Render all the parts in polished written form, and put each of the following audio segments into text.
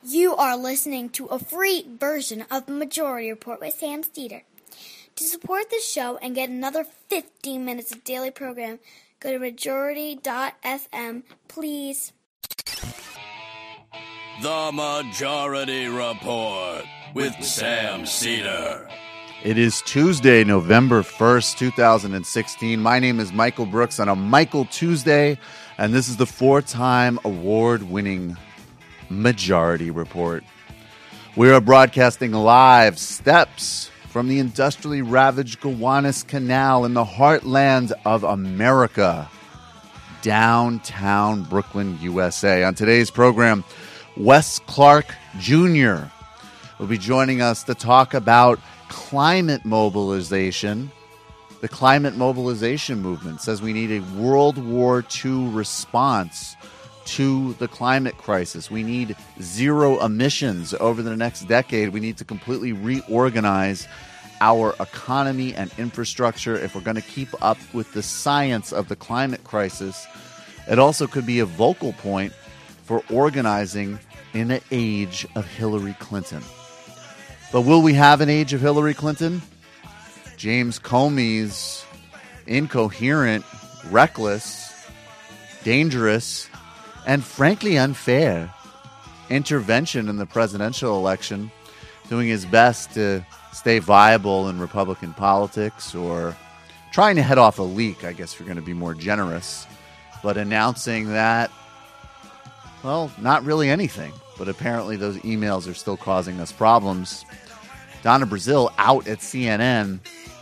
You are listening to a free version of the Majority Report with Sam Steeder. To support this show and get another 15 minutes of daily program, go to majority.fm, please. The Majority Report with Sam Steeder. It is Tuesday, November 1st, 2016. My name is Michael Brooks on a Michael Tuesday, and this is the four-time award-winning Majority Report. We are broadcasting live steps from the industrially ravaged Gowanus Canal in the heartland of America, downtown Brooklyn, USA. On today's program, Wes Clark Jr. will be joining us to talk about climate mobilization. The climate mobilization movement says we need a World War II response to the climate crisis. We need zero emissions over the next decade. We need to completely reorganize our economy and infrastructure if we're going to keep up with the science of the climate crisis. It also could be a vocal point for organizing in the age of Hillary Clinton. But will we have an age of Hillary Clinton? James Comey's incoherent, reckless, dangerous, and frankly unfair intervention in the presidential election, doing his best to stay viable in Republican politics, or trying to head off a leak, I guess if you're going to be more generous, but announcing that, well, not really anything. But apparently those emails are still causing us problems. Donna Brazile out at CNN.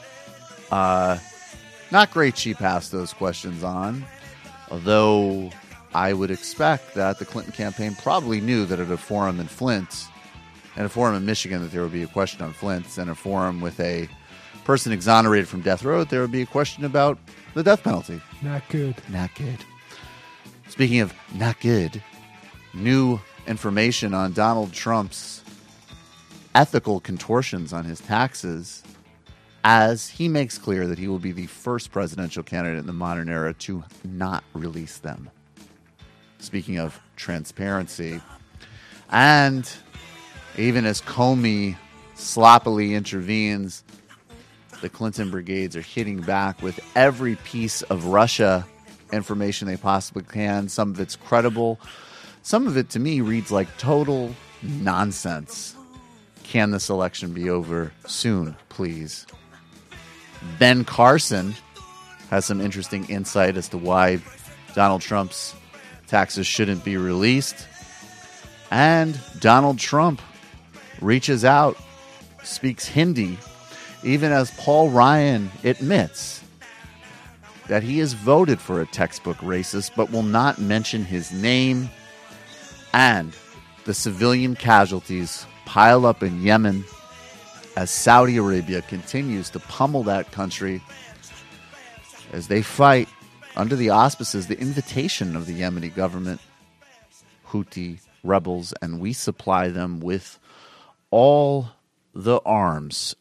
Not great she passed those questions on, although I would expect that the Clinton campaign probably knew that at a forum in Flint, and a forum in Michigan, that there would be a question on Flint, and a forum with a person exonerated from death row, there would be a question about the death penalty. Not good. Not good. Speaking of not good, new information on Donald Trump's ethical contortions on his taxes, as he makes clear that he will be the first presidential candidate in the modern era to not release them. Speaking of transparency, and even as Comey sloppily intervenes, the Clinton brigades are hitting back with every piece of Russia information they possibly can. Some of it's credible. Some of it, to me, reads like total nonsense. Can this election be over soon, please? Ben Carson has some interesting insight as to why Donald Trump's taxes shouldn't be released. And Donald Trump reaches out, speaks Hindi, even as Paul Ryan admits that he has voted for a textbook racist, but will not mention his name. And the civilian casualties pile up in Yemen as Saudi Arabia continues to pummel that country as they fight under the auspices, the invitation of the Yemeni government, Houthi rebels, and we supply them with all the arms.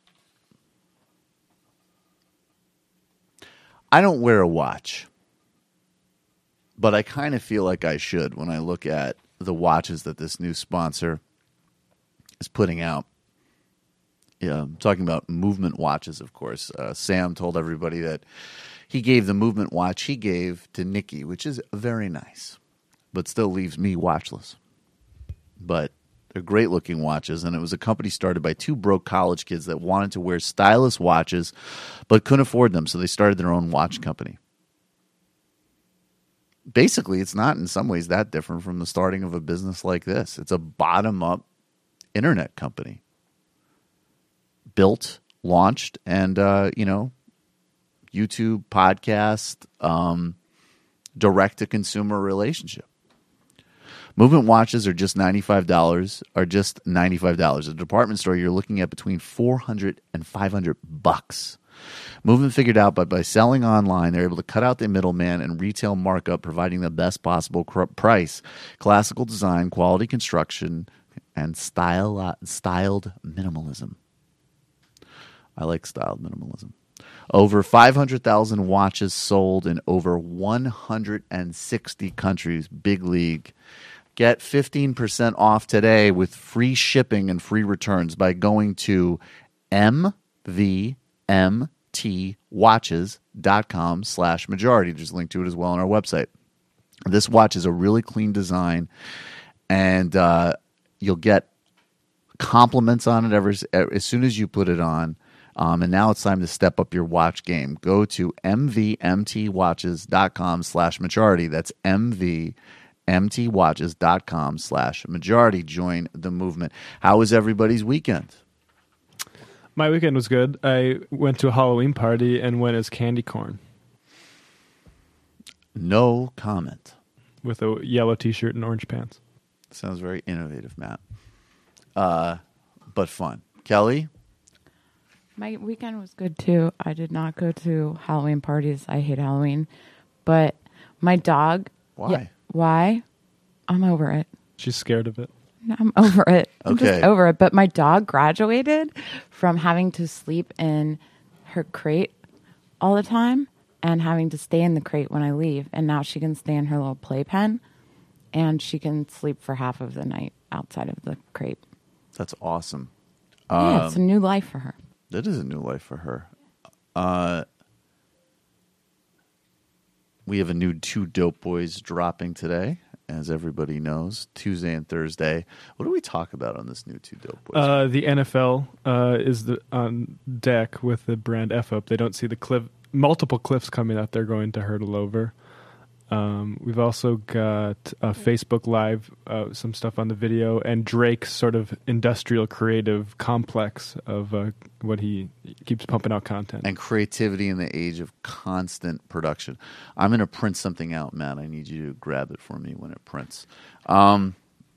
I don't wear a watch, but I kind of feel like I should when I look at the watches that this new sponsor is putting out. Yeah, I'm talking about Movement watches, of course. Sam told everybody that he gave the Movement watch he gave to Nikki, which is very nice, but still leaves me watchless. But they're great-looking watches, and it was a company started by two broke college kids that wanted to wear stylish watches but couldn't afford them, so they started their own watch company. Basically, it's not in some ways that different from the starting of a business like this. It's a bottom-up internet company. Built, launched, and, YouTube, podcast, direct-to-consumer relationship. Movement watches are just $95. At a department store, you're looking at between $400 and $500. Movement figured out by selling online, they're able to cut out the middleman and retail markup, providing the best possible price, classical design, quality construction, and styled minimalism. I like styled minimalism. Over 500,000 watches sold in over 160 countries. Big league. Get 15% off today with free shipping and free returns by going to mvmtwatches.com/majority. There's a link to it as well on our website. This watch is a really clean design, and you'll get compliments on it as soon as you put it on. And now it's time to step up your watch game. Go to mvmtwatches.com/majority. That's mvmtwatches.com/majority. Join the movement. How was everybody's weekend? My weekend was good. I went to a Halloween party and went as candy corn No comment. with a yellow t-shirt and orange pants. Sounds very innovative, Matt. But fun. Kelly? My weekend was good too. I did not go to Halloween parties. I hate Halloween. But my dog. Why? Yeah, why? I'm over it. She's scared of it. I'm over it. I'm Okay. just over it. But my dog graduated from having to sleep in her crate all the time and having to stay in the crate when I leave. And now she can stay in her little playpen and she can sleep for half of the night outside of the crate. That's awesome. Yeah, it's a new life for her. That is a new life for her. We have a new Two Dope Boys dropping today, as everybody knows, Tuesday and Thursday. What do we talk about on this new Two Dope Boys? The NFL is on deck with the brand F-Up. They don't see the multiple cliffs coming out. They're going to hurdle over. We've also got Facebook Live, some stuff on the video, and Drake's sort of industrial creative complex of what he keeps pumping out content. And creativity in the age of constant production. I'm going to print something out, Matt. I need you to grab it for me when it prints. Are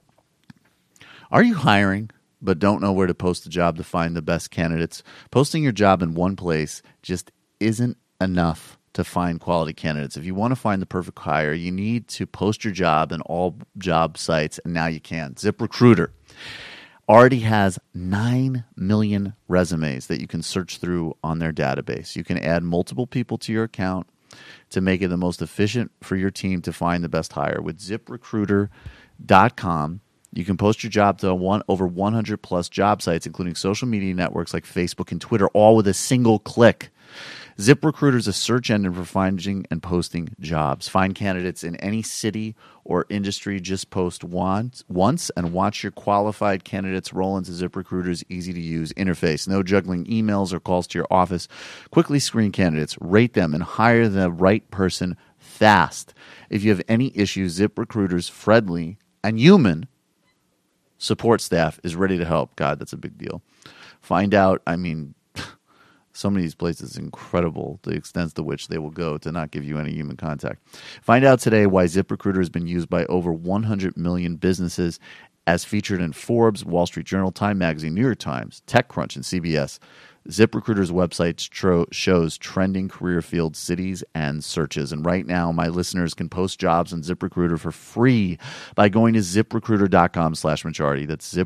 you hiring but don't know where to post a job to find the best candidates? Posting your job in one place just isn't enough to find quality candidates. If you want to find the perfect hire, you need to post your job in all job sites, and now you can. ZipRecruiter already has 9 million resumes that you can search through on their database. You can add multiple people to your account to make it the most efficient for your team to find the best hire. With ZipRecruiter.com, you can post your job to over 100 plus job sites, including social media networks like Facebook and Twitter, all with a single click. ZipRecruiter is a search engine for finding and posting jobs. Find candidates in any city or industry. Just post once and watch your qualified candidates roll into ZipRecruiter's easy-to-use interface. No juggling emails or calls to your office. Quickly screen candidates, rate them, and hire the right person fast. If you have any issues, ZipRecruiter's friendly and human support staff is ready to help. God, that's a big deal. Find out, some of these places, incredible the extent to which they will go to not give you any human contact. Find out today why ZipRecruiter has been used by over 100 million businesses, as featured in Forbes, Wall Street Journal, Time Magazine, New York Times, TechCrunch, and CBS. ZipRecruiter's website shows trending career fields, cities, and searches. And right now, my listeners can post jobs on ZipRecruiter for free by going to ZipRecruiter.com/majority. That's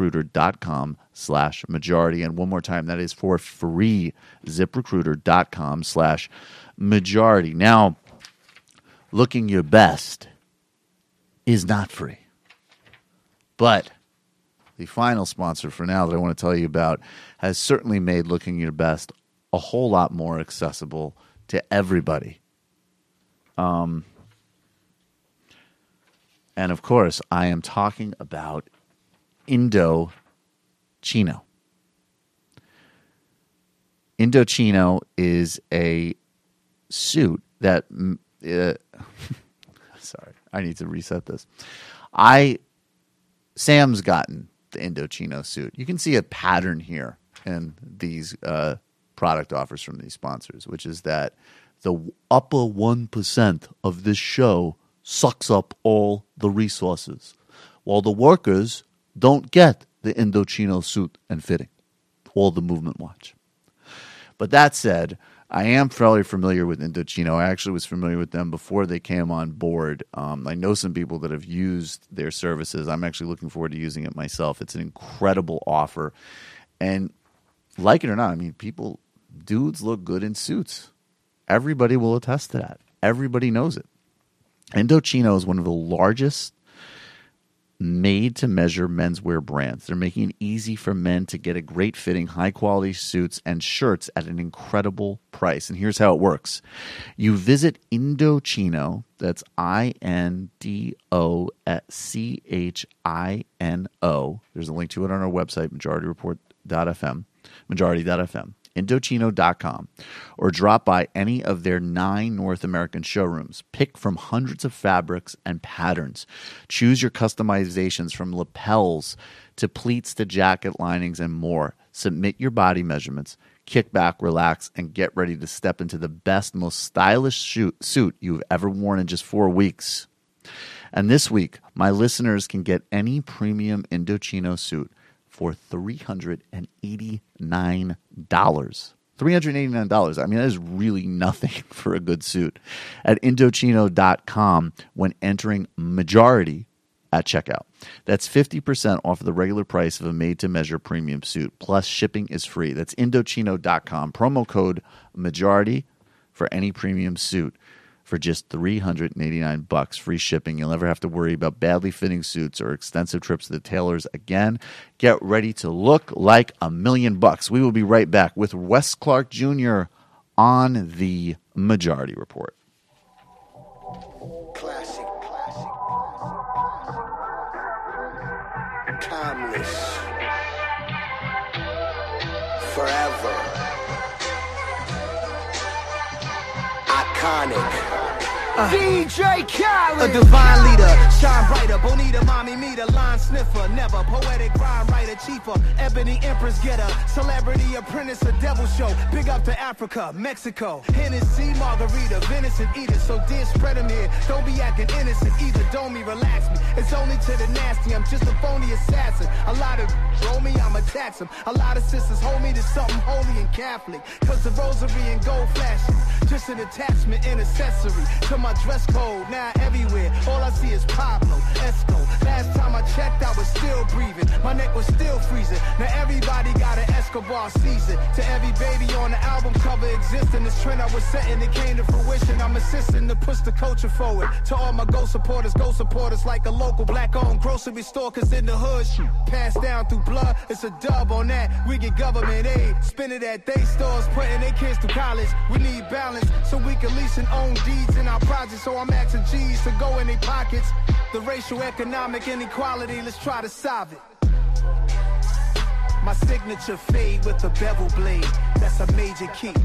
ZipRecruiter.com/majority. And one more time, that is for free. ZipRecruiter.com/majority. Now, looking your best is not free. But the final sponsor for now that I want to tell you about has certainly made looking your best a whole lot more accessible to everybody. And of course, I am talking about Indochino. Indochino is a suit that... sorry, I need to reset this. Sam's gotten the Indochino suit. You can see a pattern here in these product offers from these sponsors, which is that the upper 1% of this show sucks up all the resources, while the workers don't get the Indochino suit and fitting or the movement watch. But that said, I am fairly familiar with Indochino. I actually was familiar with them before they came on board. I know some people that have used their services. I'm actually looking forward to using it myself. It's an incredible offer. And like it or not, dudes look good in suits. Everybody will attest to that. Everybody knows it. Indochino is one of the largest made-to-measure menswear brands. They're making it easy for men to get a great-fitting, high-quality suits and shirts at an incredible price. And here's how it works. You visit Indochino, that's INDOCHINO. There's a link to it on our website, majority.fm, Indochino.com, or drop by any of their 9 North American showrooms. Pick from hundreds of fabrics and patterns. Choose your customizations from lapels to pleats to jacket linings and more. Submit your body measurements. Kick back, relax, and get ready to step into the best, most stylish suit you've ever worn in just 4 weeks. And this week, my listeners can get any premium Indochino suit for $389. $389. I mean, that is really nothing for a good suit. At Indochino.com when entering majority at checkout. That's 50% off the regular price of a made-to-measure premium suit, plus shipping is free. That's Indochino.com. Promo code majority for any premium suit for just $389, free shipping. You'll never have to worry about badly fitting suits or extensive trips to the tailors again. Get ready to look like $1,000,000. We will be right back with Wes Clark Jr. on the Majority Report. Classic. Timeless. Forever. Iconic. DJ Khaled, a divine leader, shine brighter, bonita, mommy meter, line sniffer, never poetic rhyme writer, chiefer, ebony empress getter, celebrity apprentice, a devil show, big up to Africa, Mexico, Hennessy, margarita, venison eater, so dear spread them here, don't be acting innocent either, don't me relax me, it's only to the nasty, I'm just a phony assassin, a lot of roll me, I'ma tax them, a lot of sisters hold me to something holy and Catholic, cause the rosary and gold flashes, just an attachment and accessory, to my dress code, now everywhere, all I see is Pablo, Esco, last time I checked I was still breathing, my neck was still freezing, now everybody got an Escobar season, to every baby on the album cover existing, this trend I was setting, it came to fruition, I'm assisting to push the culture forward, to all my go supporters like a local black owned grocery store, cause in the hood, passed down through blood, it's a dub on that, we get government aid, spend it at they stores, putting their kids through college, we need balance, so we can lease and own deeds in our project, so I'm asking G's to go in their pockets. The racial economic inequality, let's try to solve it. My signature fade with a bevel blade, that's a major key.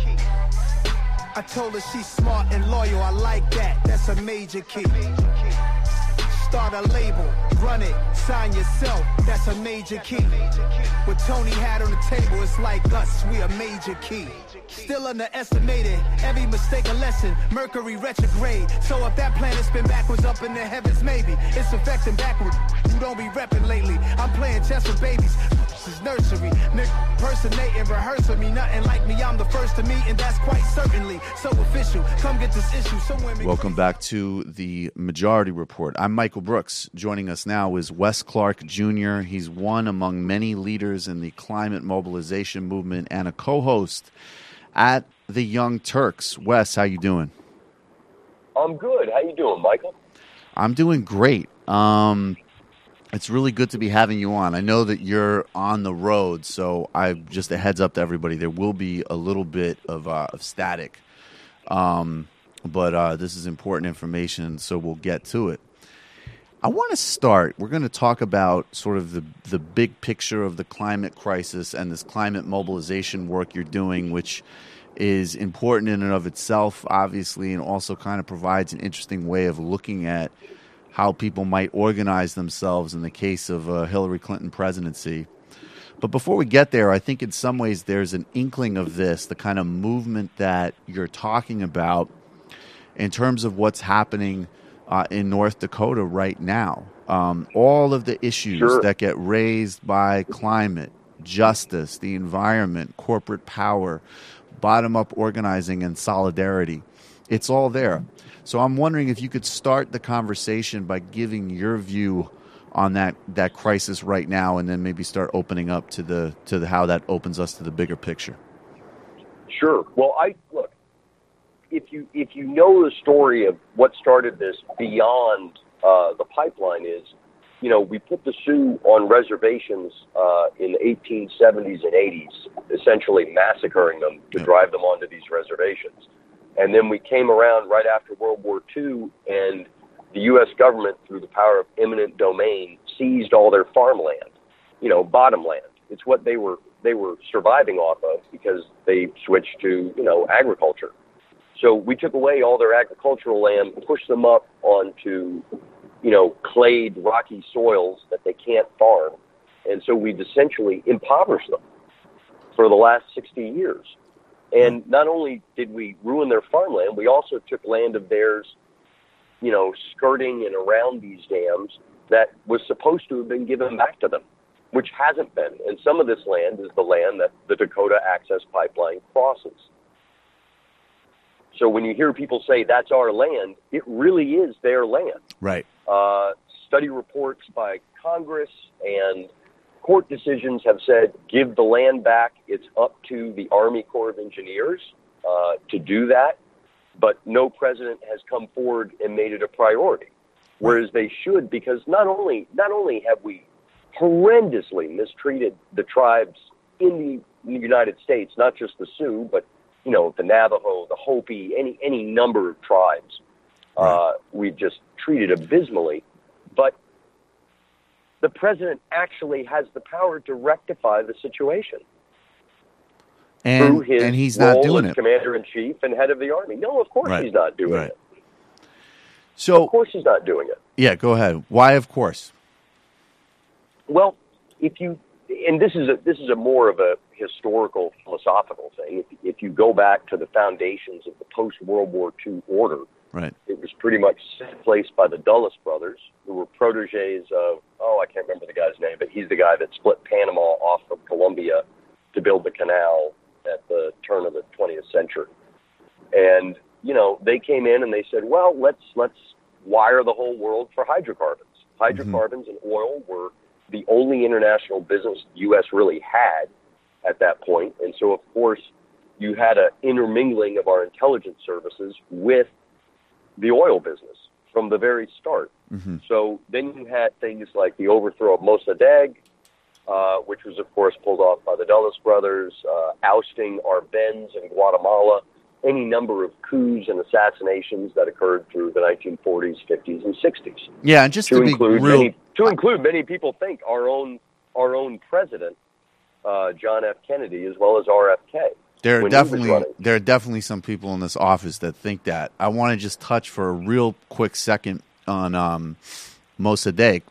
I told her she's smart and loyal, I like that, that's a major key. Start a label, run it, sign yourself, that's a major key. What Tony had on the table, it's like us, we a major key. Still underestimated, every mistake a lesson, Mercury retrograde. So if that planet spin backwards up in the heavens, maybe it's affecting backward. You don't be repping lately, I'm playing chess with babies. This is nursery, impersonating, rehearsing me, nothing like me, I'm the first to meet, and that's quite certainly so official. Come get this issue, so women. Welcome back to the Majority Report. I'm Michael Brooks. Joining us now is Wes Clark Jr. He's one among many leaders in the climate mobilization movement and a co-host at the Young Turks. Wes, how you doing? I'm good. How you doing, Michael? I'm doing great. It's really good to be having you on. I know that you're on the road, so just a heads up to everybody, there will be a little bit of static. But this is important information, so we'll get to it. I want to start. We're going to talk about sort of the big picture of the climate crisis and this climate mobilization work you're doing, which is important in and of itself, obviously, and also kind of provides an interesting way of looking at how people might organize themselves in the case of a Hillary Clinton presidency. But before we get there, I think in some ways there's an inkling of this, the kind of movement that you're talking about in terms of what's happening in North Dakota right now. All of the issues that get raised by climate, justice, the environment, corporate power, bottom-up organizing, and solidarity. It's all there. So I'm wondering if you could start the conversation by giving your view on that crisis right now, and then maybe start opening up to the how that opens us to the bigger picture. Sure. Well, look. If you know the story of what started this beyond the pipeline is we put the Sioux on reservations in the 1870s and 80s, essentially massacring them to drive them onto these reservations. And then we came around right after World War II, and the U.S. government, through the power of eminent domain, seized all their farmland, bottom land. It's what they were surviving off of because they switched to, agriculture. So we took away all their agricultural land, pushed them up onto, clayed, rocky soils that they can't farm. And so we've essentially impoverished them for the last 60 years. And not only did we ruin their farmland, we also took land of theirs, skirting and around these dams that was supposed to have been given back to them, which hasn't been. And some of this land is the land that the Dakota Access Pipeline crosses. So when you hear people say that's our land, it really is their land. Right. Study reports by Congress and court decisions have said, give the land back. It's up to the Army Corps of Engineers to do that. But no president has come forward and made it a priority, whereas they should, because not only have we horrendously mistreated the tribes in the United States, not just the Sioux, but the Navajo, the Hopi, any number of tribes, we've just treated abysmally. But the president actually has the power to rectify the situation. And through his he's role not doing as it. Commander-in-Chief and head of the Army. No, of course he's not doing it. So, of course he's not doing it. Yeah, go ahead. Why, of course? Well, this is a more of a historical, philosophical thing. If you go back to the foundations of the post-World War II order, right, it was pretty much set in place by the Dulles brothers, who were proteges of, I can't remember the guy's name, but he's the guy that split Panama off of Colombia to build the canal at the turn of the 20th century. And, they came in and they said, well, let's wire the whole world for hydrocarbons. Hydrocarbons and oil were the only international business the U.S. really had at that point. And so, of course, you had an intermingling of our intelligence services with the oil business from the very start. Mm-hmm. So then you had things like the overthrow of Mossadegh, which was, of course, pulled off by the Dulles brothers, ousting Arbenz in Guatemala, any number of coups and assassinations that occurred through the 1940s, 50s, and 60s. Yeah, and just to include many people think our own president, John F. Kennedy, as well as RFK. There are definitely some people in this office that think that. I want to just touch for a real quick second on Mossadegh.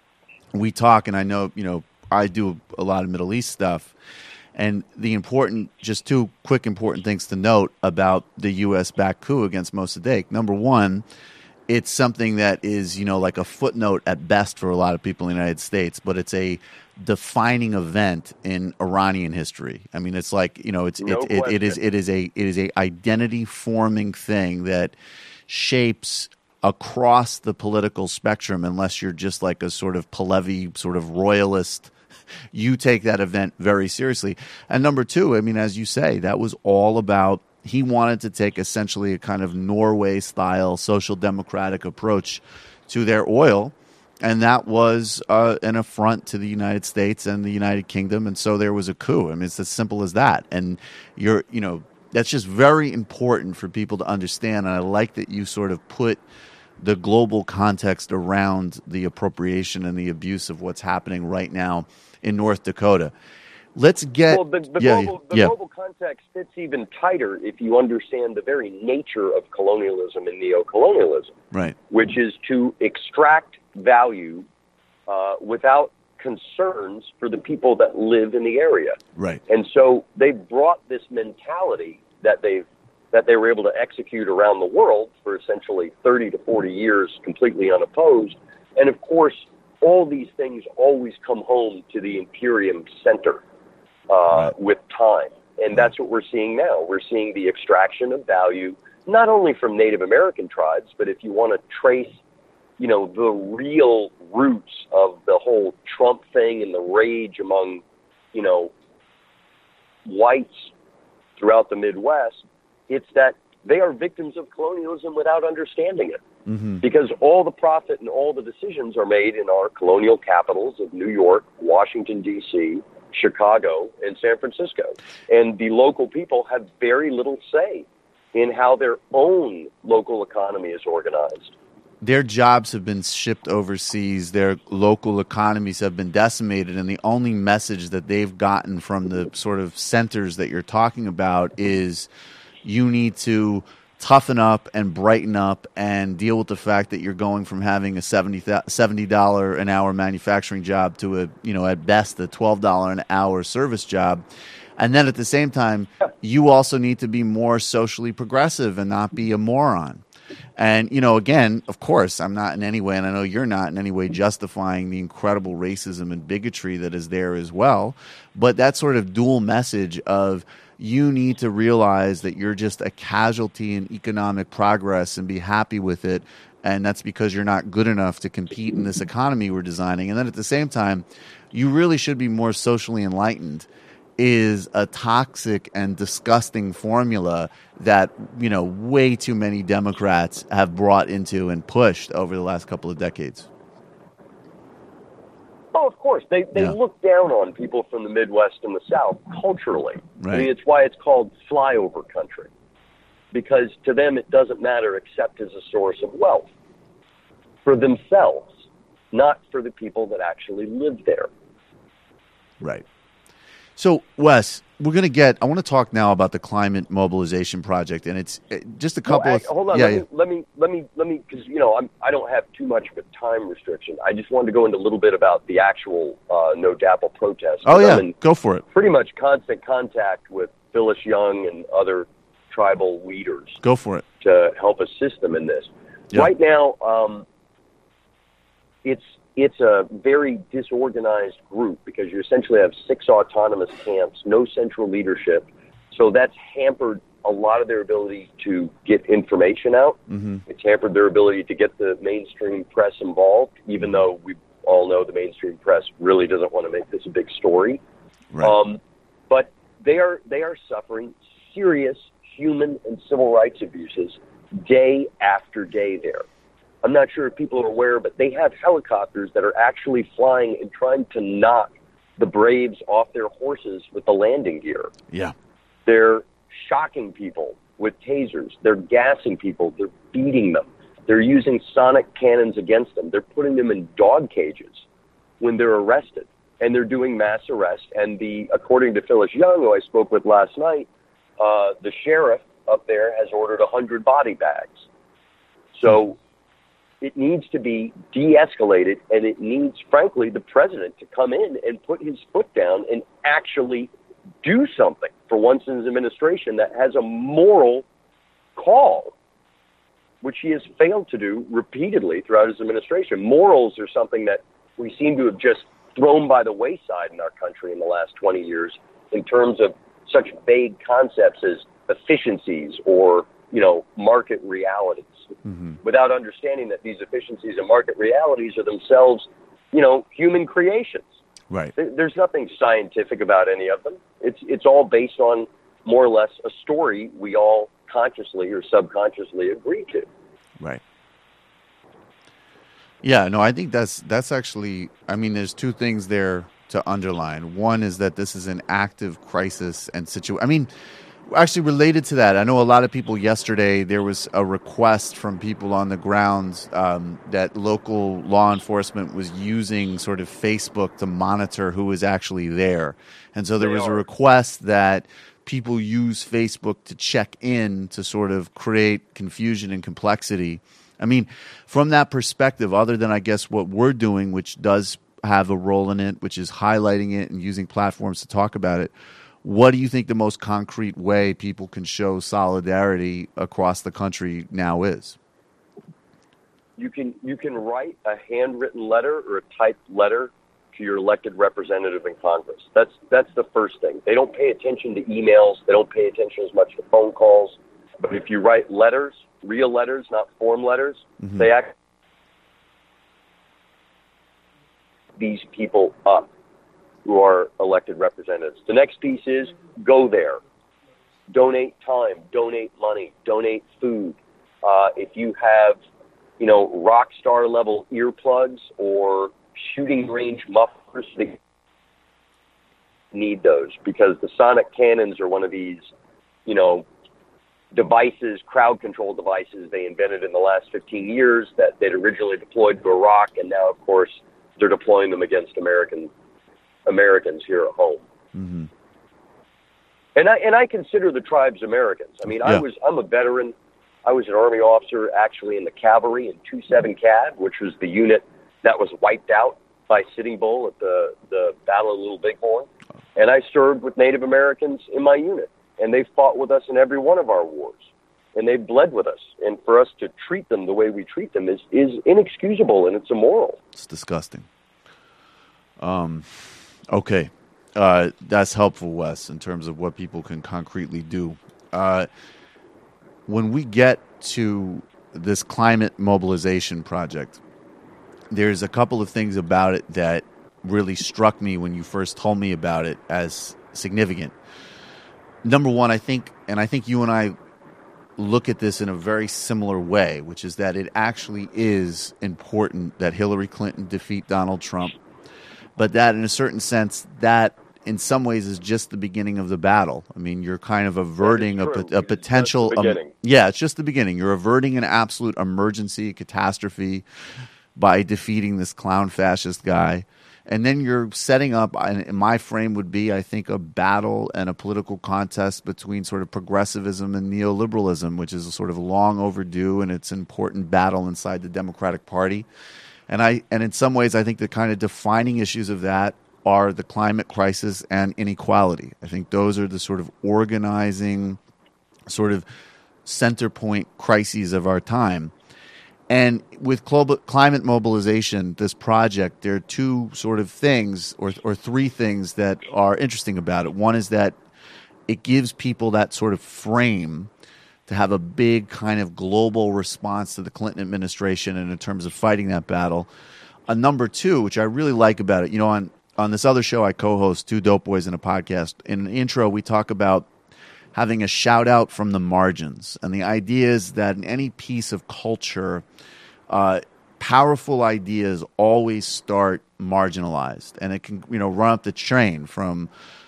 We talk, and I know, I do a lot of Middle East stuff, and just two quick important things to note about the U.S.-backed coup against Mossadegh. Number one, it's something that is, like a footnote at best for a lot of people in the United States, but it's a defining event in Iranian history. I mean, it's like, it is a identity forming thing that shapes across the political spectrum, unless you're just like a sort of Pahlavi sort of royalist. You take that event very seriously. And number two, I mean, as you say, that was all about, he wanted to take essentially a kind of Norway-style social democratic approach to their oil, and that was an affront to the United States and the United Kingdom, and so there was a coup. I mean, it's as simple as that. And that's just very important for people to understand, and I like that you sort of put the global context around the appropriation and the abuse of what's happening right now in North Dakota. Let's get... Well, the global context fits even tighter if you understand the very nature of colonialism and neocolonialism, right? Which is to extract value without concerns for the people that live in the area. Right. And so they brought this mentality that they were able to execute around the world for essentially 30 to 40 years completely unopposed. And of course, all these things always come home to the Imperium center with time. And that's what we're seeing now. We're seeing the extraction of value, not only from Native American tribes, but if you want to trace, the real roots of the whole Trump thing and the rage among, whites throughout the Midwest, it's that they are victims of colonialism without understanding it. because all the profit and all the decisions are made in our colonial capitals of New York, Washington, D.C., Chicago, and San Francisco. And the local people have very little say in how their own local economy is organized. Their jobs have been shipped overseas. Their local economies have been decimated. And the only message that they've gotten from the sort of centers that you're talking about is you need to toughen up and brighten up and deal with the fact that you're going from having a $70 an hour manufacturing job to a, at best a $12 an hour service job. And then at the same time, you also need to be more socially progressive and not be a moron. And, again, of course, I'm not in any way, and I know you're not in any way justifying the incredible racism and bigotry that is there as well. But that sort of dual message of you need to realize that you're just a casualty in economic progress and be happy with it. And that's because you're not good enough to compete in this economy we're designing. And then at the same time, you really should be more socially enlightened is a toxic and disgusting formula that, way too many Democrats have brought into and pushed over the last couple of decades. Oh, of course. They look down on people from the Midwest and the South culturally. Right. I mean, it's why it's called flyover country, because to them it doesn't matter except as a source of wealth for themselves, not for the people that actually live there. Right. So, Wes, I want to talk now about the Climate Mobilization Project, and it's just a couple of... Hold on, let me, because, I don't have too much of a time restriction. I just wanted to go into a little bit about the actual No DAPL protest. Oh, yeah, go for it. Pretty much constant contact with Phyllis Young and other tribal leaders. Go for it. To help assist them in this. Yeah. Right now, it's a very disorganized group because you essentially have 6 autonomous camps, no central leadership. So that's hampered a lot of their ability to get information out. Mm-hmm. It's hampered their ability to get the mainstream press involved, even though we all know the mainstream press really doesn't want to make this a big story. Right. But they are suffering serious human and civil rights abuses day after day there. I'm not sure if people are aware, but they have helicopters that are actually flying and trying to knock the Braves off their horses with the landing gear. Yeah. They're shocking people with tasers. They're gassing people. They're beating them. They're using sonic cannons against them. They're putting them in dog cages when they're arrested. And they're doing mass arrests. And according to Phyllis Young, who I spoke with last night, the sheriff up there has ordered 100 body bags. So it needs to be de-escalated, and it needs, frankly, the president to come in and put his foot down and actually do something for once in his administration that has a moral call, which he has failed to do repeatedly throughout his administration. Morals are something that we seem to have just thrown by the wayside in our country in the last 20 years in terms of such vague concepts as efficiencies or, market realities, without understanding that these efficiencies and market realities are themselves, human creations. Right. There's nothing scientific about any of them. It's all based on more or less a story we all consciously or subconsciously agree to. Right. Yeah, no, I think that's actually, there's 2 things there to underline. One is that this is an active crisis and situation. Actually, related to that, I know a lot of people yesterday, there was a request from people on the ground that local law enforcement was using sort of Facebook to monitor who was actually there. And so there was a request that people use Facebook to check in to sort of create confusion and complexity. From that perspective, other than I guess what we're doing, which does have a role in it, which is highlighting it and using platforms to talk about it, what do you think the most concrete way people can show solidarity across the country now is? You can write a handwritten letter or a typed letter to your elected representative in Congress. That's the first thing. They don't pay attention to emails. They don't pay attention as much to phone calls. But if you write letters, real letters, not form letters, they act these people up who are elected representatives. The next piece is go there. Donate time, donate money, donate food. If you have, rock star level earplugs or shooting range mufflers. They need those because the sonic cannons are one of these, devices, crowd control devices they invented in the last 15 years that they'd originally deployed to Iraq, and now, of course, they're deploying them against Americans here at home. Mm-hmm. And I consider the tribes Americans. I mean, Yeah. I'm a veteran. I was an Army officer actually in the cavalry in 2-7 CAD, which was the unit that was wiped out by Sitting Bull at the Battle of Little Bighorn. And I served with Native Americans in my unit. And they fought with us in every one of our wars. And they bled with us. And for us to treat them the way we treat them is inexcusable, and it's immoral. It's disgusting. Okay. That's helpful, Wes, in terms of what people can concretely do. When we get to this climate mobilization project, there's a couple of things about it that really struck me when you first told me about it as significant. Number one, I think you and I look at this in a very similar way, which is that it actually is important that Hillary Clinton defeat Donald Trump, but that in a certain sense, that in some ways is just the beginning of the battle. I mean, you're kind of averting a potential... it's just the beginning. You're averting an absolute emergency, catastrophe by defeating this clown fascist guy. And then you're setting up, and my frame would be, I think, a battle and a political contest between sort of progressivism and neoliberalism, which is a sort of long overdue, and it's an important battle inside the Democratic Party. And in some ways, I think the kind of defining issues of that are the climate crisis and inequality. I think those are the sort of organizing, sort of center point crises of our time. And with climate mobilization, this project, there are two sort of things or three things that are interesting about it. One is that it gives people that sort of frame to have a big kind of global response to the Clinton administration and in terms of fighting that battle. Number two, which I really like about it, on this other show I co-host, Two Dope Boys in a Podcast, in the intro we talk about having a shout out from the margins. And the idea is that in any piece of culture, powerful ideas always start marginalized. And it can, run up the train from,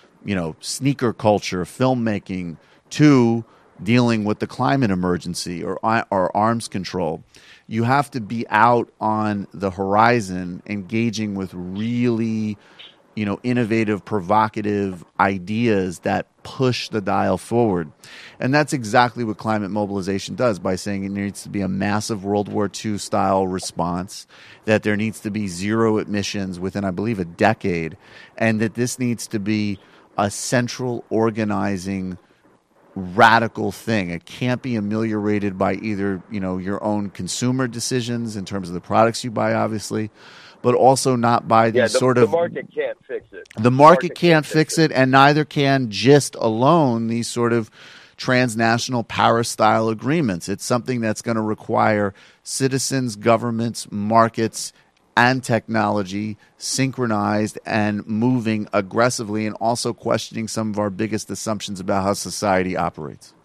sneaker culture, filmmaking, to dealing with the climate emergency or arms control. You have to be out on the horizon engaging with really innovative, provocative ideas that push the dial forward. And that's exactly what climate mobilization does by saying it needs to be a massive World War II style response, that there needs to be zero emissions within, I believe, a decade, and that this needs to be a central organizing radical thing. It can't be ameliorated by either, your own consumer decisions in terms of the products you buy, obviously, but also not by the market can't fix it. The market can't fix it, and neither can just alone these sort of transnational Paris-style agreements. It's something that's going to require citizens, governments, markets, and technology synchronized and moving aggressively, and also questioning some of our biggest assumptions about how society operates.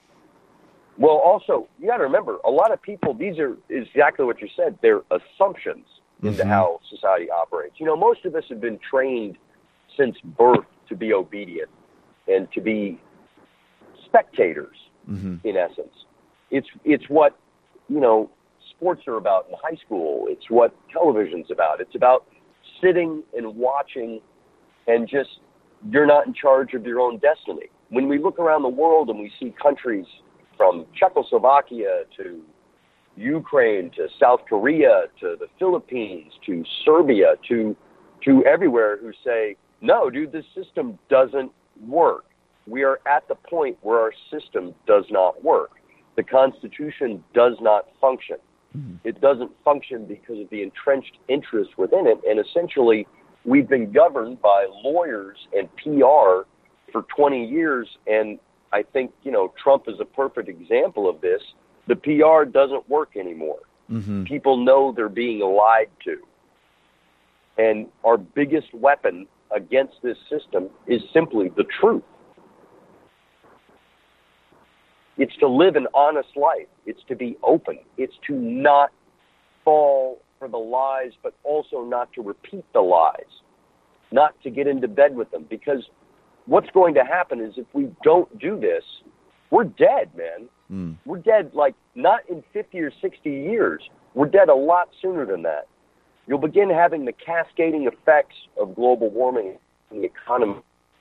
Well, also, you got to remember, a lot of people, these are exactly what you said, they're assumptions into how society operates. Most of us have been trained since birth to be obedient and to be spectators, in essence. It's what, sports are about in high school. It's what television's about. It's about sitting and watching and just, you're not in charge of your own destiny. When we look around the world and we see countries from Czechoslovakia to Ukraine to South Korea to the Philippines to Serbia to everywhere who say, no, dude, this system doesn't work. We are at the point where our system does not work. The Constitution does not function. It doesn't function because of the entrenched interest within it. And essentially, we've been governed by lawyers and PR for 20 years. And I think, Trump is a perfect example of this. The PR doesn't work anymore. People know they're being lied to. And our biggest weapon against this system is simply the truth. It's to live an honest life. It's to be open. It's to not fall for the lies, but also not to repeat the lies, not to get into bed with them. Because what's going to happen is if we don't do this, we're dead, man. We're dead, like, not in 50 or 60 years. We're dead a lot sooner than that. You'll begin having the cascading effects of global warming in the economy.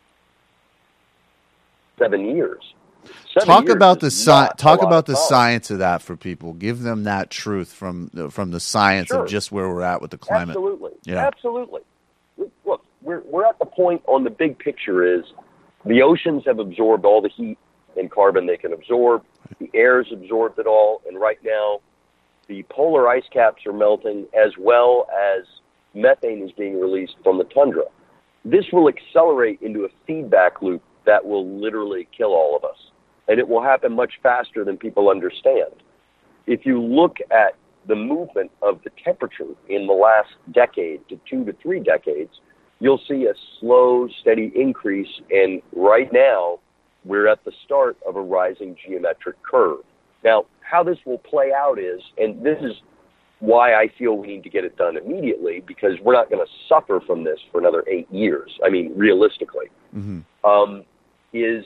7 years. Talk about the science of that for people. Give them that truth from the science of just where we're at with the climate. Absolutely. Yeah. Absolutely. Look, we're at the point on the big picture is the oceans have absorbed all the heat and carbon they can absorb. The air's absorbed it all, and right now the polar ice caps are melting as well as methane is being released from the tundra. This will accelerate into a feedback loop that will literally kill all of us. And it will happen much faster than people understand. If you look at the movement of the temperature in the last decade to 2 to 3 decades, you'll see a slow, steady increase. And right now, we're at the start of a rising geometric curve. Now, how this will play out is, and this is why I feel we need to get it done immediately, because we're not going to suffer from this for another 8 years. I mean, realistically, is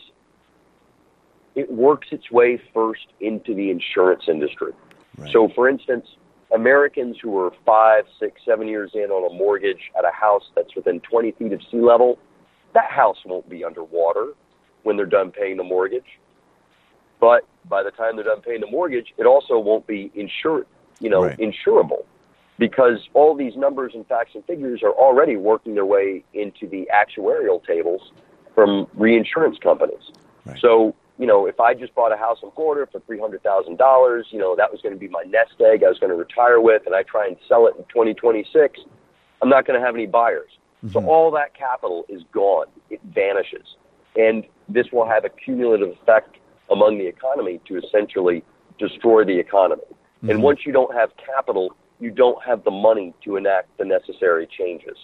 it works its way first into the insurance industry. Right. So, for instance, Americans who are 5, 6, 7 years in on a mortgage at a house that's within 20 feet of sea level, that house won't be underwater when they're done paying the mortgage. But by the time they're done paying the mortgage, it also won't be insurable, because all these numbers and facts and figures are already working their way into the actuarial tables from reinsurance companies. Right. So, if I just bought a house in Florida for $300,000, that was going to be my nest egg I was going to retire with, and I try and sell it in 2026, I'm not going to have any buyers. So all that capital is gone. It vanishes. And this will have a cumulative effect among the economy to essentially destroy the economy. And once you don't have capital, you don't have the money to enact the necessary changes.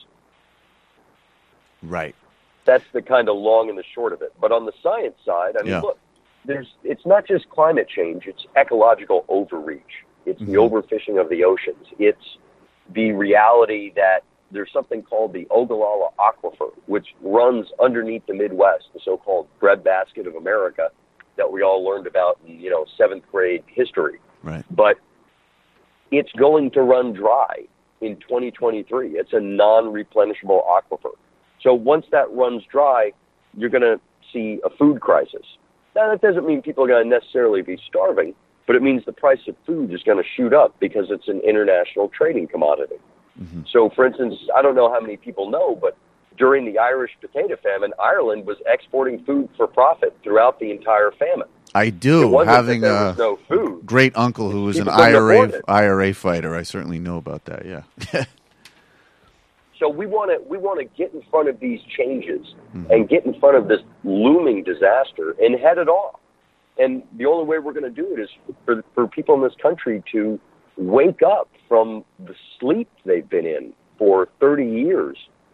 Right. That's the kind of long and the short of it. But on the science side, look, it's not just climate change, it's ecological overreach. It's the overfishing of the oceans. It's the reality that there's something called the Ogallala Aquifer, which runs underneath the Midwest, the so-called breadbasket of America that we all learned about in, 7th grade history. Right. But it's going to run dry in 2023. It's a non-replenishable aquifer. So once that runs dry, you're going to see a food crisis. Now, that doesn't mean people are going to necessarily be starving, but it means the price of food is going to shoot up because it's an international trading commodity. So, for instance, I don't know how many people know, but during the Irish potato famine, Ireland was exporting food for profit throughout the entire famine. I do, having a great uncle who was an IRA fighter. I certainly know about that, yeah. So we want to get in front of these changes and get in front of this looming disaster and head it off. And the only way we're going to do it is for people in this country to wake up from the sleep they've been in for 30 years.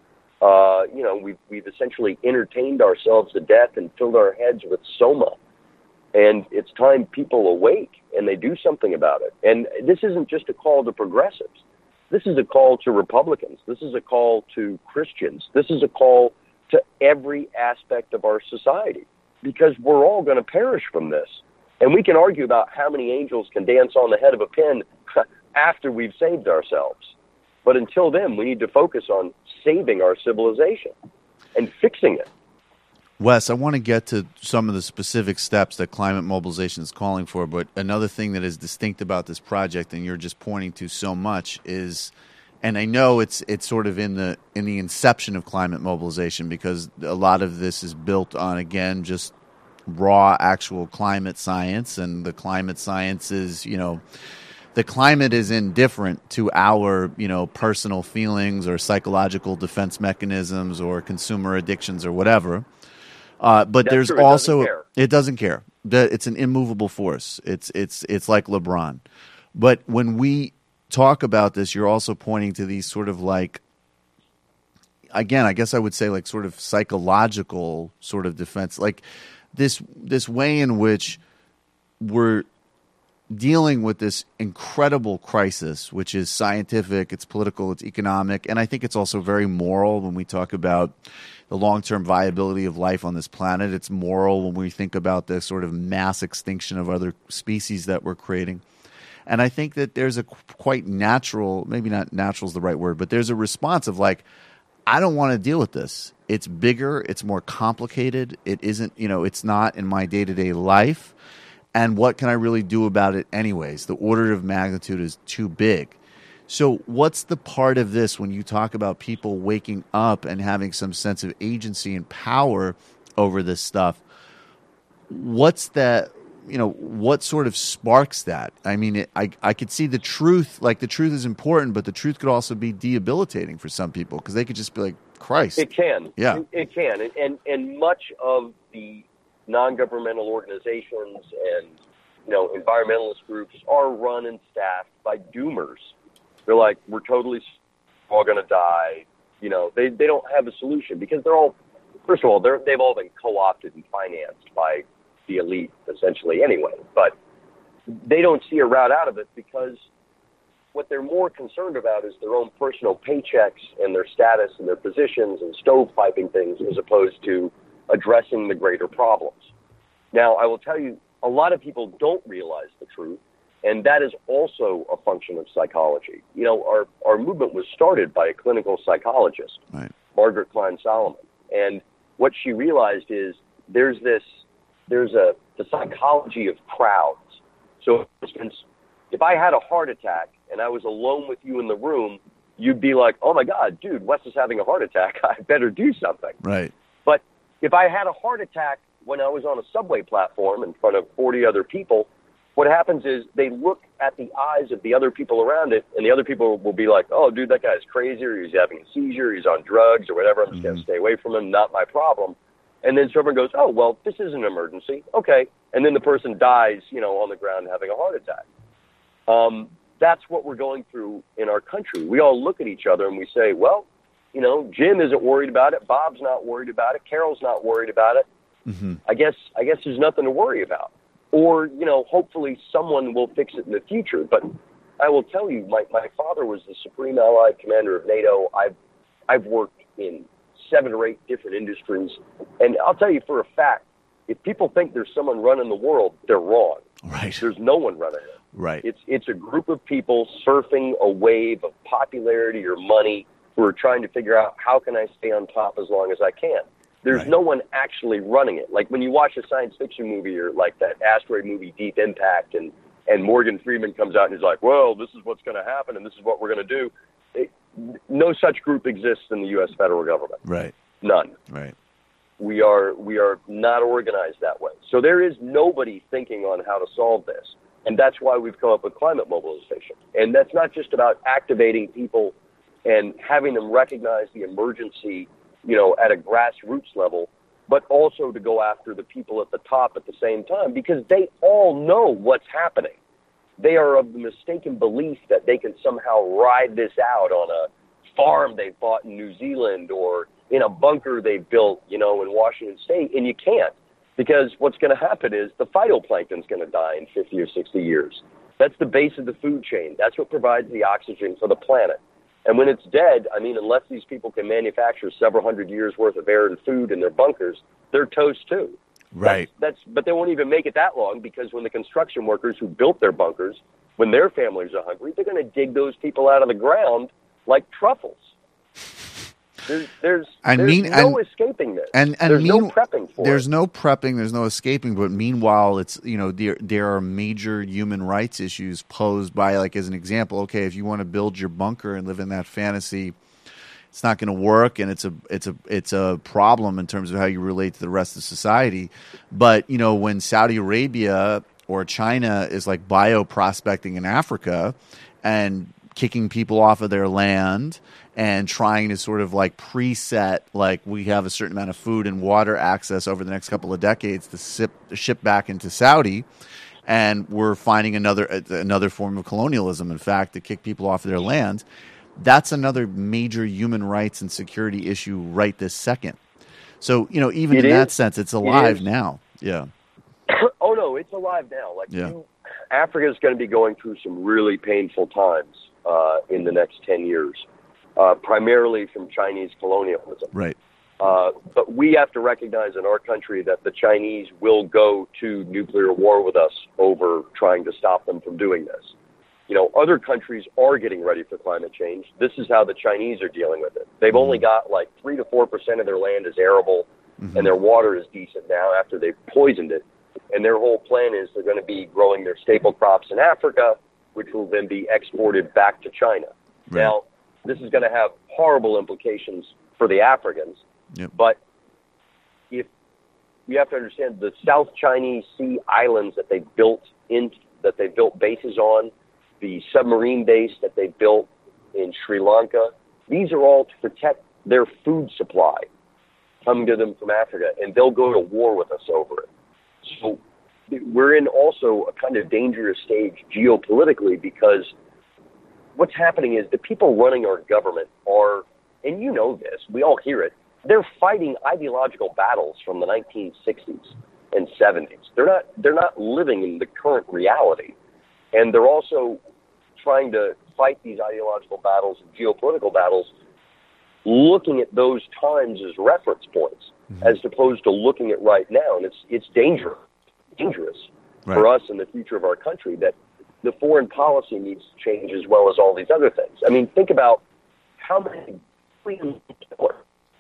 We've essentially entertained ourselves to death and filled our heads with soma. And it's time people awake and they do something about it. And this isn't just a call to progressives. This is a call to Republicans. This is a call to Christians. This is a call to every aspect of our society, because we're all going to perish from this. And we can argue about how many angels can dance on the head of a pin after we've saved ourselves. But until then, we need to focus on saving our civilization and fixing it. Wes, I want to get to some of the specific steps that climate mobilization is calling for, but another thing that is distinct about this project, and you're just pointing to so much, is, and I know it's sort of in the inception of climate mobilization, because a lot of this is built on, again, just raw actual climate science, and the climate science is, the climate is indifferent to our, personal feelings or psychological defense mechanisms or consumer addictions or whatever. But there's also it doesn't care. It's an immovable force. It's like LeBron. But when we talk about this, you're also pointing to these sort of like, again, I guess I would say like sort of psychological sort of defense, like this way in which we're dealing with this incredible crisis, which is scientific, it's political, it's economic, and I think it's also very moral when we talk about the long-term viability of life on this planet. It's moral when we think about the sort of mass extinction of other species that we're creating. And I think that there's a quite natural, maybe not natural is the right word, but there's a response of like, I don't want to deal with this. It's bigger, it's more complicated. It isn't, it's not in my day-to-day life. And what can I really do about it anyways? The order of magnitude is too big. So what's the part of this when you talk about people waking up and having some sense of agency and power over this stuff? What's that? What sort of sparks that? I mean, I could see the truth, like the truth is important, but the truth could also be debilitating for some people because they could just be like, Christ. It can. Yeah. It can. And much of the non-governmental organizations and, environmentalist groups are run and staffed by doomers. They're like, we're totally all going to die. They don't have a solution because they're all, first of all, they've all been co-opted and financed by the elite, essentially, anyway. But they don't see a route out of it because what they're more concerned about is their own personal paychecks and their status and their positions and stovepiping things as opposed to addressing the greater problems. Now, I will tell you, a lot of people don't realize the truth, and that is also a function of psychology. Our movement was started by a clinical psychologist, right, Margaret Klein Solomon. And what she realized is there's the psychology of crowds. So, for instance, if I had a heart attack and I was alone with you in the room, you'd be like, oh, my God, dude, Wes is having a heart attack. I better do something. Right. But if I had a heart attack when I was on a subway platform in front of 40 other people, what happens is they look at the eyes of the other people around it, and the other people will be like, oh, dude, that guy's crazy, or he's having a seizure, he's on drugs, or whatever. I'm just going to stay away from him, not my problem. And then someone goes, oh, well, this is an emergency. Okay. And then the person dies, on the ground having a heart attack. That's what we're going through in our country. We all look at each other and we say, well, Jim isn't worried about it. Bob's not worried about it. Carol's not worried about it. Mm-hmm. I guess there's nothing to worry about. Or, hopefully someone will fix it in the future. But I will tell you, my father was the Supreme Allied Commander of NATO. I've worked in 7 or 8 different industries. And I'll tell you for a fact, if people think there's someone running the world, they're wrong. Right. There's no one running it. Right. It's a group of people surfing a wave of popularity or money who are trying to figure out how can I stay on top as long as I can. There's Right. no one actually running it. Like when you watch a science fiction movie or like that asteroid movie Deep Impact and Morgan Freeman comes out and he's like, well, this is what's going to happen and this is what we're going to do. No such group exists in the U.S. federal government. Right. None. Right. We are not organized that way. So there is nobody thinking on how to solve this. And that's why we've come up with climate mobilization. And that's not just about activating people and having them recognize the emergency, at a grassroots level, but also to go after the people at the top at the same time because they all know what's happening. They are of the mistaken belief that they can somehow ride this out on a farm they bought in New Zealand or in a bunker they built, in Washington State, and you can't. Because what's going to happen is the phytoplankton's going to die in 50 or 60 years. That's the base of the food chain. That's what provides the oxygen for the planet. And when it's dead, unless these people can manufacture several hundred years' worth of air and food in their bunkers, they're toast too. Right. But they won't even make it that long because when the construction workers who built their bunkers, when their families are hungry, they're going to dig those people out of the ground like truffles. There's no escaping this. And there's no prepping for it. There's no prepping. There's no escaping. But meanwhile, it's there are major human rights issues posed by, like, as an example. Okay, if you want to build your bunker and live in that fantasy, it's not going to work, and it's a problem in terms of how you relate to the rest of society. But when Saudi Arabia or China is like bioprospecting in Africa and kicking people off of their land and trying to sort of like preset, like we have a certain amount of food and water access over the next couple of decades to ship back into Saudi. And we're finding another form of colonialism, in fact, to kick people off of their land. That's another major human rights and security issue right this second. So, even in that sense, it's alive now. Yeah. Oh, no, it's alive now. Like, yeah. Africa is going to be going through some really painful times in the next 10 years, primarily from Chinese colonialism. Right. But we have to recognize in our country that the Chinese will go to nuclear war with us over trying to stop them from doing this. Other countries are getting ready for climate change. This is how the Chinese are dealing with it. They've only got like 3 to 4% of their land is arable, and their water is decent now after they've poisoned it. And their whole plan is they're going to be growing their staple crops in Africa, which will then be exported back to China. Right. Now, this is going to have horrible implications for the Africans. Yep. But if you have to understand the South Chinese Sea islands that they built bases on, the submarine base that they built in Sri Lanka, these are all to protect their food supply coming to them from Africa, and they'll go to war with us over it. So we're in also a kind of dangerous stage geopolitically, because what's happening is the people running our government are, and you know this, we all hear it, they're fighting ideological battles from the 1960s and 70s. They're not living in the current reality. And they're also trying to fight these ideological battles and geopolitical battles, looking at those times as reference points, as opposed to looking at right now. And it's dangerous Right. for us in the future of our country that the foreign policy needs to change as well as all these other things. I mean, think about how many billion people.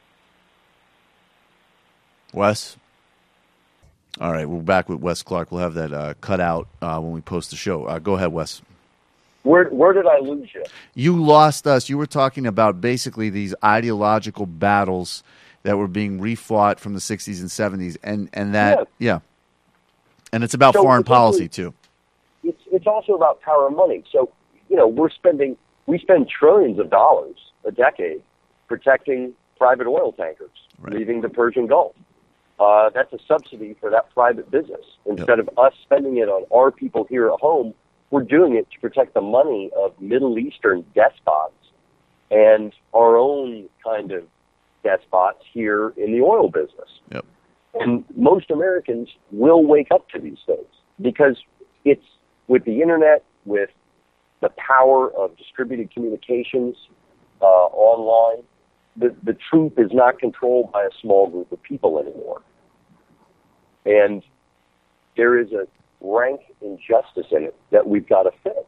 Wes? All right, we're back with Wes Clark. We'll have that cut out when we post the show. Go ahead, Wes. Where did I lose you? You lost us. You were talking about basically these ideological battles that were being refought from the 60s and 70s, and that, yeah. And it's about foreign policy, too. It's also about power and money. So, we spend trillions of dollars a decade protecting private oil tankers leaving the Persian Gulf. That's a subsidy for that private business. Instead of us spending it on our people here at home, we're doing it to protect the money of Middle Eastern despots and our own kind of despots here in the oil business. Yep. And most Americans will wake up to these things because it's with the internet, with the power of distributed communications online, the truth is not controlled by a small group of people anymore. And there is a rank injustice in it that we've got to fix.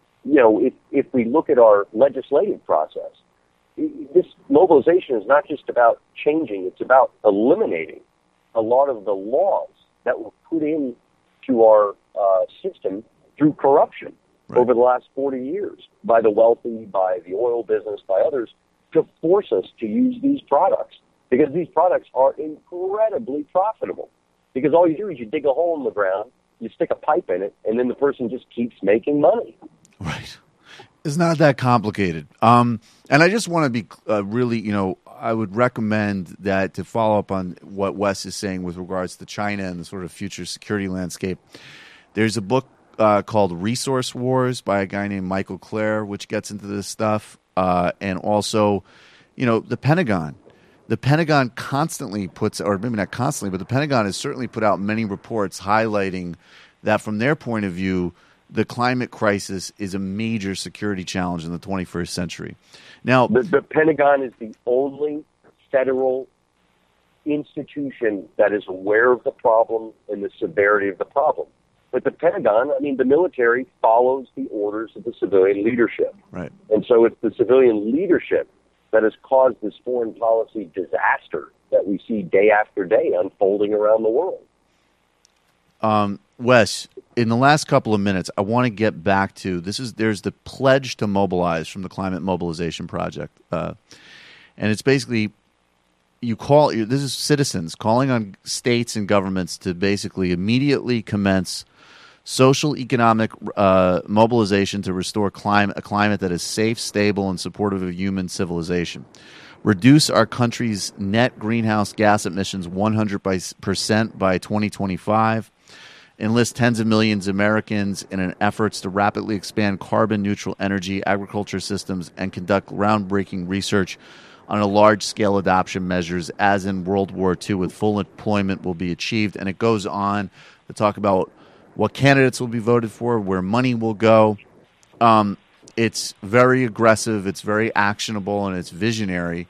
If we look at our legislative process, this mobilization is not just about changing, it's about eliminating a lot of the laws that were put into our system through corruption over the last 40 years by the wealthy, by the oil business, by others, to force us to use these products, because these products are incredibly profitable. Because all you do is you dig a hole in the ground, you stick a pipe in it, and then the person just keeps making money. Right. It's not that complicated. And I just want to be really, I would recommend that to follow up on what Wes is saying with regards to China and the sort of future security landscape. There's a book called Resource Wars by a guy named Michael Clare, which gets into this stuff. And also, the Pentagon. The Pentagon constantly puts, or maybe not constantly, but the Pentagon has certainly put out many reports highlighting that from their point of view, the climate crisis is a major security challenge in the 21st century. Now, the Pentagon is the only federal institution that is aware of the problem and the severity of the problem. But the Pentagon, the military follows the orders of the civilian leadership. Right. And so it's the civilian leadership that has caused this foreign policy disaster that we see day after day unfolding around the world. Wes, in the last couple of minutes, I want to get back to there's the pledge to mobilize from the Climate Mobilization Project. And it's basically this is citizens calling on states and governments to basically immediately commence social economic mobilization to restore a climate that is safe, stable, and supportive of human civilization. Reduce our country's net greenhouse gas emissions 100% by 2025. Enlist tens of millions of Americans in an efforts to rapidly expand carbon-neutral energy, agriculture systems, and conduct groundbreaking research on a large-scale adoption measures, as in World War II, with full employment will be achieved. And it goes on to talk about what candidates will be voted for, where money will go. It's very aggressive, it's very actionable, and it's visionary.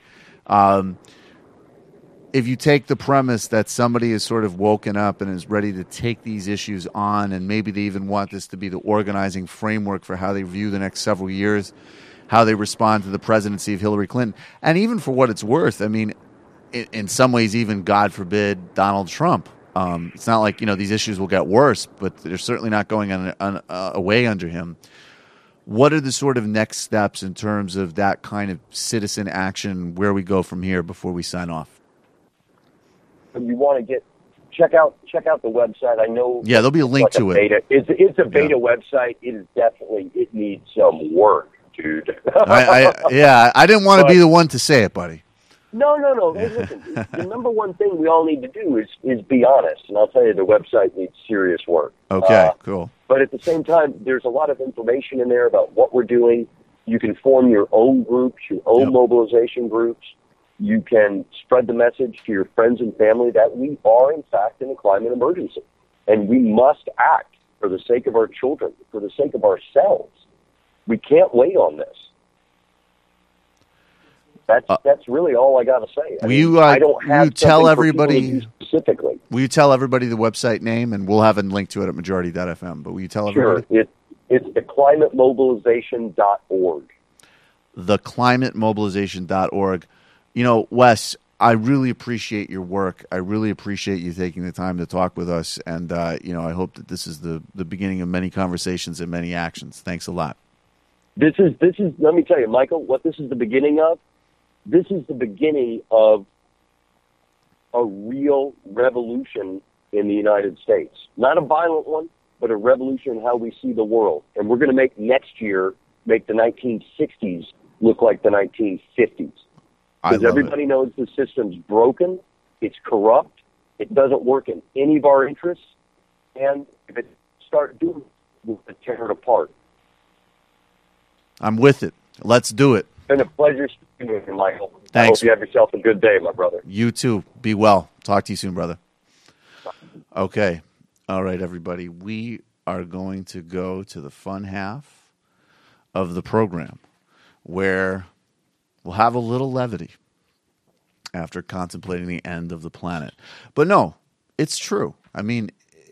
If you take the premise that somebody is sort of woken up and is ready to take these issues on, and maybe they even want this to be the organizing framework for how they view the next several years, how they respond to the presidency of Hillary Clinton, and even for what it's worth, I mean, in some ways, even, God forbid, Donald Trump. It's not like, these issues will get worse, but they're certainly not going away under him. What are the sort of next steps in terms of that kind of citizen action, where we go from here before we sign off? If you want to check out the website. I know. Yeah, there'll be a link to it. It's a beta website. It needs some work, dude. I didn't want to be the one to say it, buddy. No. Hey, listen, the number one thing we all need to do is be honest, and I'll tell you, the website needs serious work. Okay, cool. But at the same time, there's a lot of information in there about what we're doing. You can form your own groups, your own mobilization groups. You can spread the message to your friends and family that we are, in fact, in a climate emergency. And we must act for the sake of our children, for the sake of ourselves. We can't wait on this. That's really all I got to say. I don't have tell everybody specifically. Will you tell everybody the website name, and we'll have a link to it at majority.fm, but will you tell everybody? Sure. It's theclimatemobilization.org. Theclimatemobilization.org. Wes, I really appreciate your work. I really appreciate you taking the time to talk with us. And, I hope that this is the beginning of many conversations and many actions. Thanks a lot. This is, let me tell you, Michael, what this is the beginning of. This is the beginning of a real revolution in the United States. Not a violent one, but a revolution in how we see the world. And we're going to make next year, make the 1960s look like the 1950s. Because everybody knows the system's broken, it's corrupt, it doesn't work in any of our interests, and if it starts doing it, we'll tear it apart. I'm with it. Let's do it. It's been a pleasure speaking with you, Michael. Thanks. I hope you have yourself a good day, my brother. You too. Be well. Talk to you soon, brother. Okay. All right, everybody. We are going to go to the fun half of the program where we'll have a little levity after contemplating the end of the planet. But no, it's true. I mean,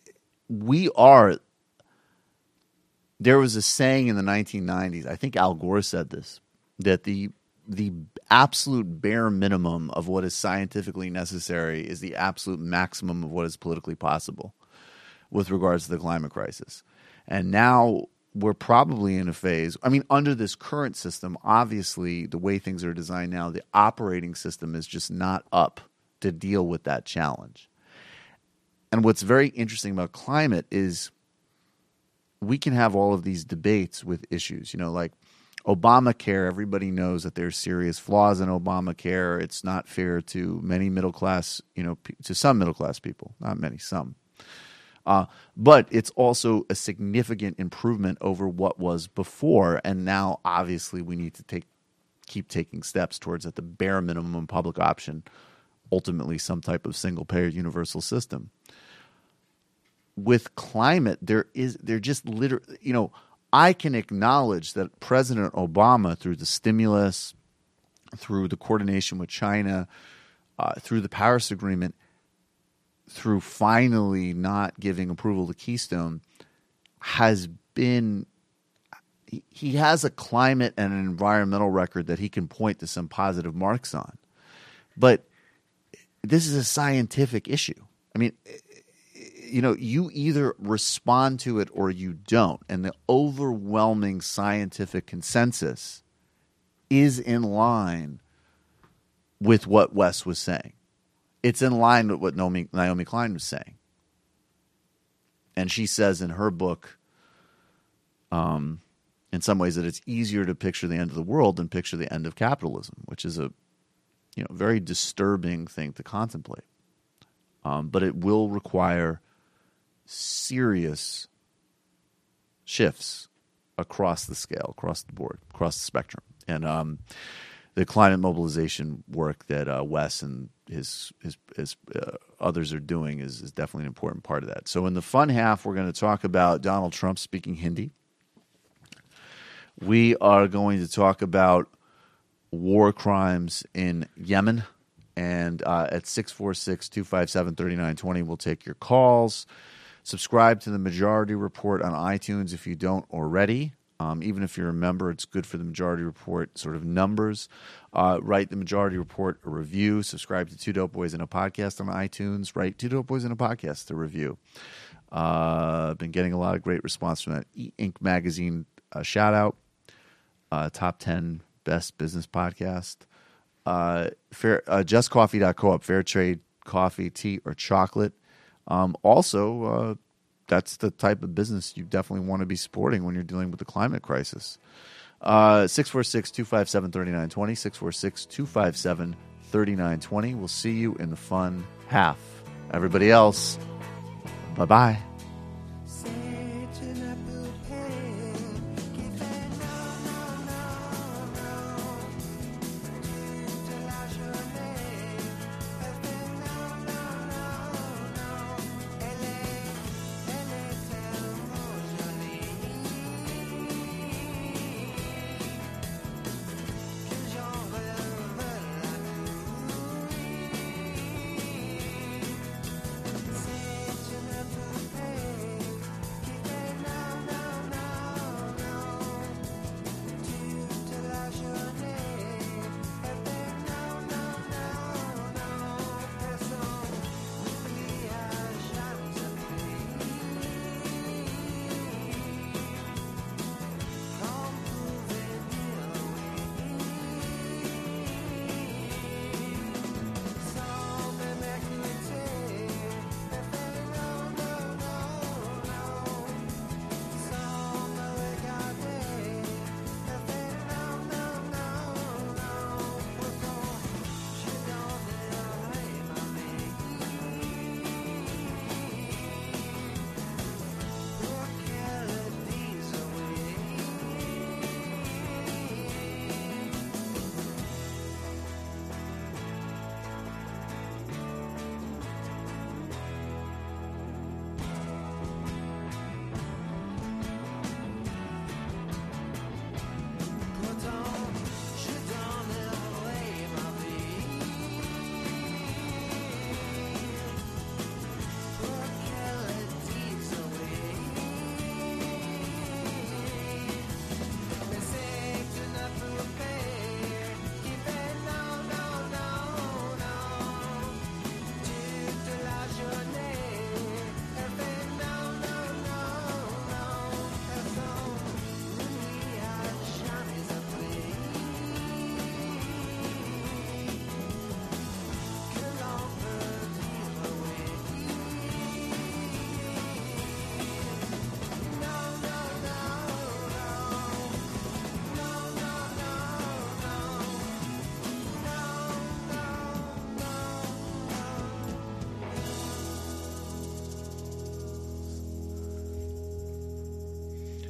there was a saying in the 1990s, I think Al Gore said this, that the absolute bare minimum of what is scientifically necessary is the absolute maximum of what is politically possible with regards to the climate crisis. And now we're probably in a phase, I mean, under this current system, obviously the way things are designed now, the operating system is just not up to deal with that challenge. And what's very interesting about climate is we can have all of these debates with issues, like Obamacare. Everybody knows that there's serious flaws in Obamacare. It's not fair to many middle class, to some middle class people, not many, some. But it's also a significant improvement over what was before. And now, obviously, we need to keep taking steps towards, at the bare minimum, public option, ultimately some type of single-payer universal system. With climate, they're just literally, I can acknowledge that President Obama, through the stimulus, through the coordination with China, through the Paris Agreement, through finally not giving approval to Keystone, he has a climate and an environmental record that he can point to some positive marks on. But this is a scientific issue. I mean, you either respond to it or you don't. And the overwhelming scientific consensus is in line with what Wes was saying. It's in line with what Naomi Klein was saying. And she says in her book, in some ways, that it's easier to picture the end of the world than picture the end of capitalism, which is a very disturbing thing to contemplate. But it will require serious shifts across the scale, across the board, across the spectrum. And the climate mobilization work that Wes and his others are doing is definitely an important part of that. So in the fun half, we're going to talk about Donald Trump speaking Hindi. We are going to talk about war crimes in Yemen. And at 646-257-3920, we'll take your calls. Subscribe to the Majority Report on iTunes if you don't already. Even if you're a member, it's good for the Majority Report sort of numbers. Write the Majority Report a review. Subscribe to Two Dope Boys in a Podcast on iTunes. Write Two Dope Boys in a Podcast a review. I've been getting a lot of great response from that E-Ink Magazine shout-out. Top 10 best business podcast. JustCoffee.coop, fair trade coffee, tea, or chocolate. Also, that's the type of business you definitely want to be supporting when you're dealing with the climate crisis. 646-257-3920, 646-257-3920. We'll see you in the fun half. Everybody else, bye-bye.